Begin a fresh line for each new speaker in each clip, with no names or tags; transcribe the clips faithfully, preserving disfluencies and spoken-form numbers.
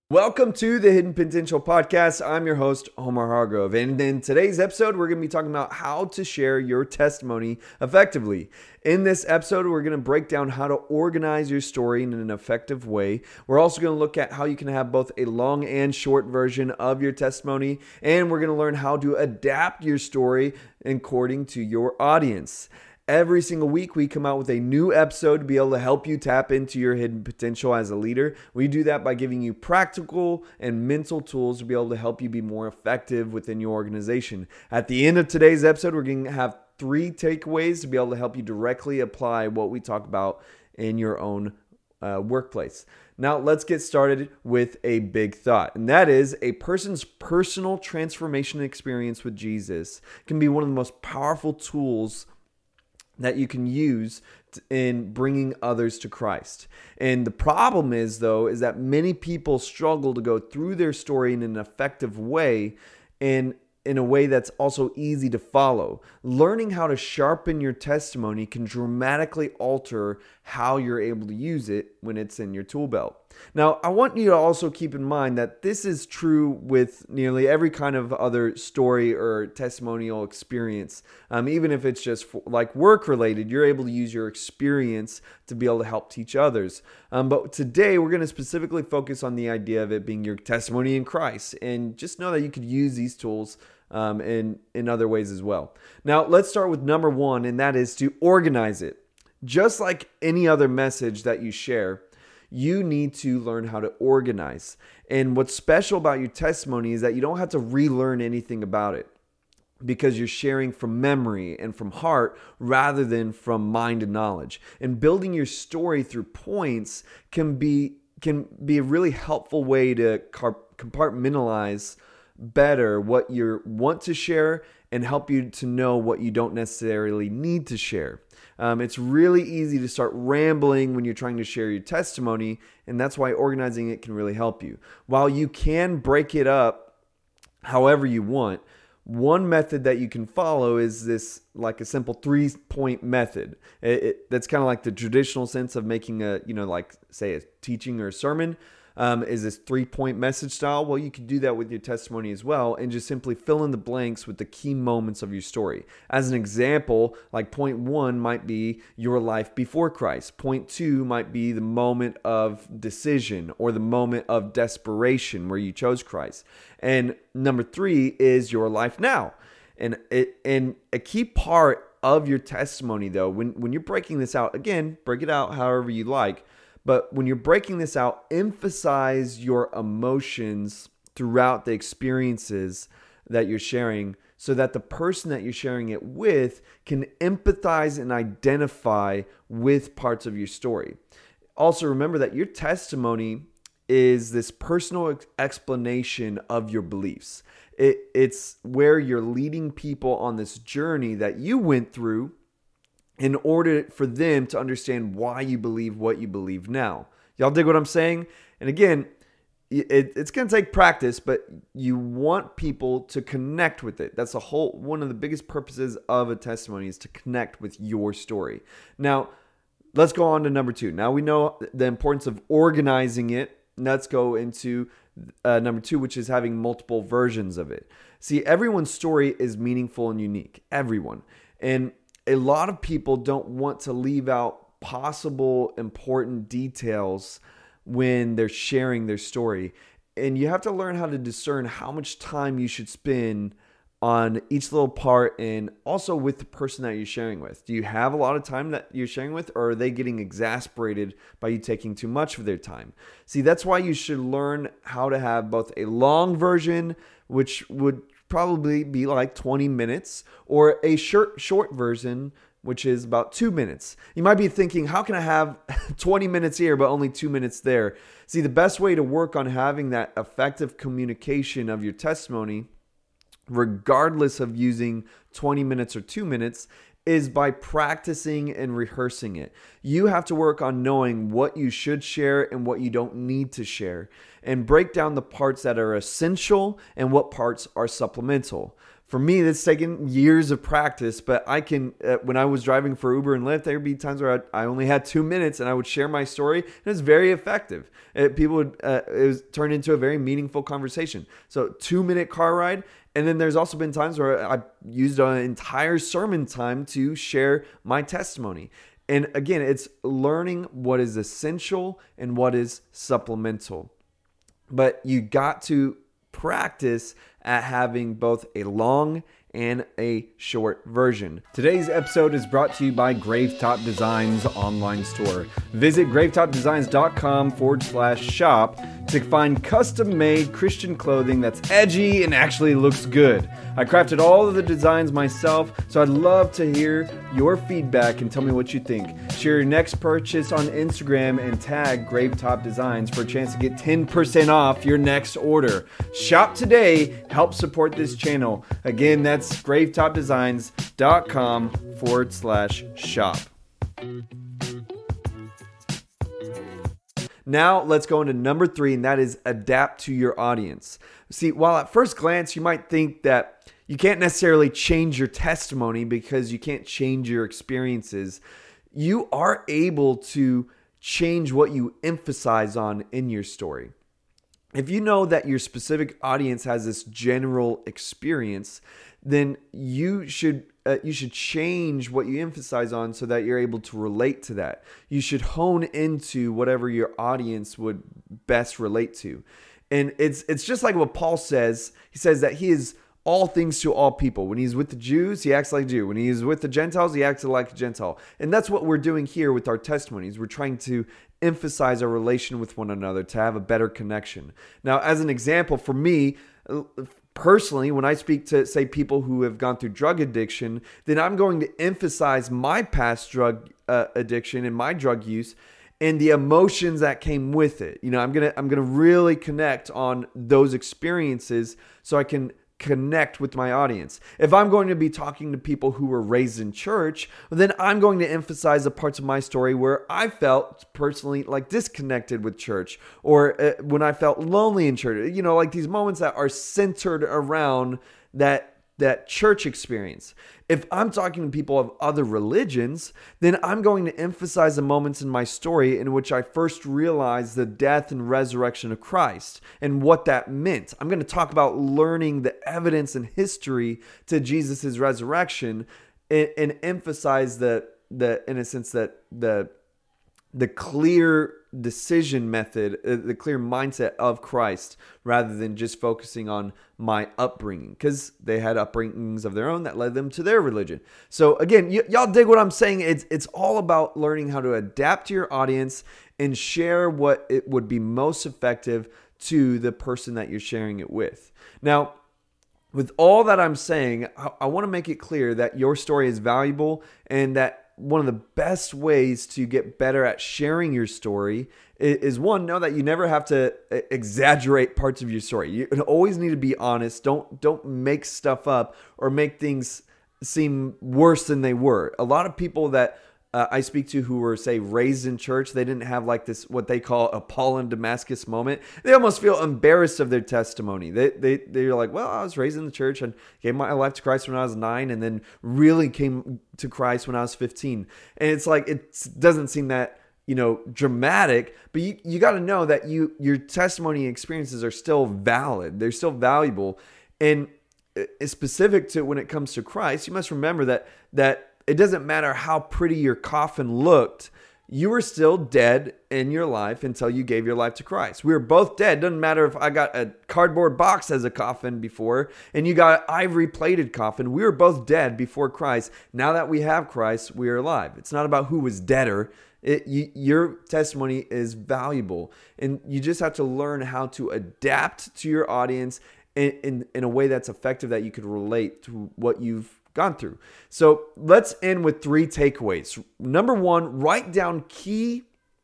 Welcome to the Hidden Potential Podcast. I'm your host, Omar Hargrove. And in today's episode, we're going to be talking about how to share your testimony effectively. In this episode, we're going to break down how to organize your story in an effective way. We're also going to look at how you can have both a long and short version of your testimony. And we're going to learn how to adapt your story according to your audience. Every single week, we come out with a new episode to be able to help you tap into your hidden potential as a leader. We do that by giving you practical and mental tools to be able to help you be more effective within your organization. At the end of today's episode, we're going to have three takeaways to be able to help you directly apply what we talk about in your own uh, workplace. Now, let's get started with a big thought, and that is a person's personal transformation experience with Jesus can be one of the most powerful tools that you can use in bringing others to Christ. And the problem is, though, is that many people struggle to go through their story in an effective way and in a way that's also easy to follow. Learning how to sharpen your testimony can dramatically alter how you're able to use it when it's in your tool belt. Now, I want you to also keep in mind that this is true with nearly every kind of other story or testimonial experience. Um, even if it's just for, like work related, you're able to use your experience to be able to help teach others. Um, but today, we're going to specifically focus on the idea of it being your testimony in Christ. And just know that you could use these tools um, in, in other ways as well. Now, let's start with number one, and that is to organize it. Just like any other message that you share, you need to learn how to organize. And what's special about your testimony is that you don't have to relearn anything about it because you're sharing from memory and from heart rather than from mind and knowledge. And building your story through points can be can be a really helpful way to compartmentalize better what you want to share and help you to know what you don't necessarily need to share. Um, it's really easy to start rambling when you're trying to share your testimony, and that's why organizing it can really help you. While you can break it up however you want, one method that you can follow is this, like a simple three-point method. It, it, that's kind of like the traditional sense of making a, you know, like say a teaching or a sermon. Um, is this three-point message style? Well, you can do that with your testimony as well and just simply fill in the blanks with the key moments of your story. As an example, like point one might be your life before Christ. Point two might be the moment of decision or the moment of desperation where you chose Christ. And number three is your life now. And it, and a key part of your testimony, though, when, when you're breaking this out, again, break it out however you like, but when you're breaking this out, emphasize your emotions throughout the experiences that you're sharing so that the person that you're sharing it with can empathize and identify with parts of your story. Also, remember that your testimony is this personal explanation of your beliefs. It, it's where you're leading people on this journey that you went through in order for them to understand why you believe what you believe now. Y'all dig what I'm saying? And again, it, it's going to take practice, but you want people to connect with it. That's a whole one of the biggest purposes of a testimony is to connect with your story. Now, let's go on to number two. Now we know the importance of organizing it. Let's go into uh, number two, which is having multiple versions of it. See, everyone's story is meaningful and unique. Everyone. And a lot of people don't want to leave out possible important details when they're sharing their story. And you have to learn how to discern how much time you should spend on each little part and also with the person that you're sharing with. Do you have a lot of time that you're sharing with, or are they getting exasperated by you taking too much of their time? See, that's why you should learn how to have both a long version, which would probably be like twenty minutes, or a short short version, which is about two minutes. You might be thinking, how can I have twenty minutes here but only two minutes there? See, the best way to work on having that effective communication of your testimony, regardless of using twenty minutes or two minutes, is by practicing and rehearsing it. You have to work on knowing what you should share and what you don't need to share, and break down the parts that are essential and what parts are supplemental. For me, that's taken years of practice, but I can, uh, when I was driving for Uber and Lyft, there would be times where I, I only had two minutes and I would share my story, and it was very effective. It, people would, uh, it was turned into a very meaningful conversation. So two minute car ride. And then there's also been times where I used an entire sermon time to share my testimony. And again, it's learning what is essential and what is supplemental. But you got to practice at having both a long and a short version. Today's episode is brought to you by Gravetop Designs online store. Visit gravetopdesigns.com forward slash shop to find custom-made Christian clothing that's edgy and actually looks good. I crafted all of the designs myself, so I'd love to hear your feedback and tell me what you think. Share your next purchase on Instagram and tag Gravetop Designs for a chance to get ten percent off your next order. Shop today, help support this channel. Again, that's gravetopdesigns.com forward slash shop. Now let's go into number three, and that is adapt to your audience. See, while at first glance you might think that you can't necessarily change your testimony because you can't change your experiences, you are able to change what you emphasize on in your story. If you know that your specific audience has this general experience, then you should uh, you should change what you emphasize on so that you're able to relate to that. You should hone into whatever your audience would best relate to. And it's it's just like what Paul says. He says that he is all things to all people. When he's with the Jews, he acts like a Jew. When he's with the Gentiles, he acts like a Gentile. And that's what we're doing here with our testimonies. We're trying to emphasize our relation with one another to have a better connection. Now, as an example, for me, personally, when I speak to, say, people who have gone through drug addiction, then I'm going to emphasize my past drug uh, addiction and my drug use and the emotions that came with it. You know, I'm gonna I'm gonna really connect on those experiences so I can connect with my audience. If I'm going to be talking to people who were raised in church, then I'm going to emphasize the parts of my story where I felt personally like disconnected with church, or uh, when I felt lonely in church. You know, like these moments that are centered around that that church experience. If I'm talking to people of other religions, then I'm going to emphasize the moments in my story in which I first realized the death and resurrection of Christ and what that meant. I'm going to talk about learning the evidence and history to Jesus' resurrection and, and emphasize the, the, in a sense, that the, the clear decision method, the clear mindset of Christ, rather than just focusing on my upbringing, because they had upbringings of their own that led them to their religion. So again, y- y'all dig what I'm saying? It's it's all about learning how to adapt to your audience and share what it would be most effective to the person that you're sharing it with. Now, with all that I'm saying, I, I want to make it clear that your story is valuable, and that one of the best ways to get better at sharing your story is, one, know that you never have to exaggerate parts of your story. You always need to be honest. Don't don't make stuff up or make things seem worse than they were. A lot of people that uh, I speak to who were, say, raised in church, they didn't have like this, what they call a Paul in Damascus moment. They almost feel embarrassed of their testimony. They, they, they're like, well, I was raised in the church and gave my life to Christ when I was nine, and then really came to Christ when I was fifteen. And it's like, it doesn't seem that, you know, dramatic, but you, you got to know that you, your testimony experiences are still valid. They're still valuable. And specific to when it comes to Christ, you must remember that, that, it doesn't matter how pretty your coffin looked. You were still dead in your life until you gave your life to Christ. We were both dead. Doesn't matter if I got a cardboard box as a coffin before and you got an ivory plated coffin. We were both dead before Christ. Now that we have Christ, we are alive. It's not about who was deader. It, you, your testimony is valuable, and you just have to learn how to adapt to your audience in, in, in a way that's effective, that you could relate to what you've gone through. So let's end with three takeaways. Number one, write down key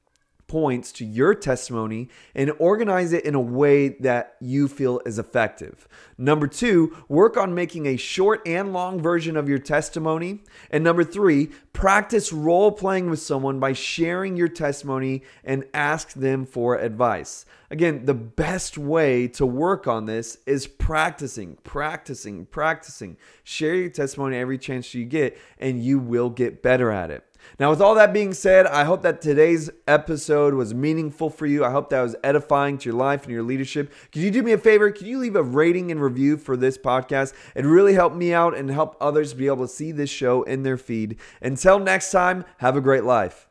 points to your testimony and organize it in a way that you feel is effective. Number two, work on making a short and long version of your testimony. And number three, practice role playing with someone by sharing your testimony and ask them for advice. Again, the best way to work on this is practicing, practicing, practicing. Share your testimony every chance you get, and you will get better at it. Now, with all that being said, I hope that today's episode was meaningful for you. I hope that was edifying to your life and your leadership. Could you do me a favor? Could you leave a rating and review for this podcast? It really helped me out and help others be able to see this show in their feed. Until next time, have a great life.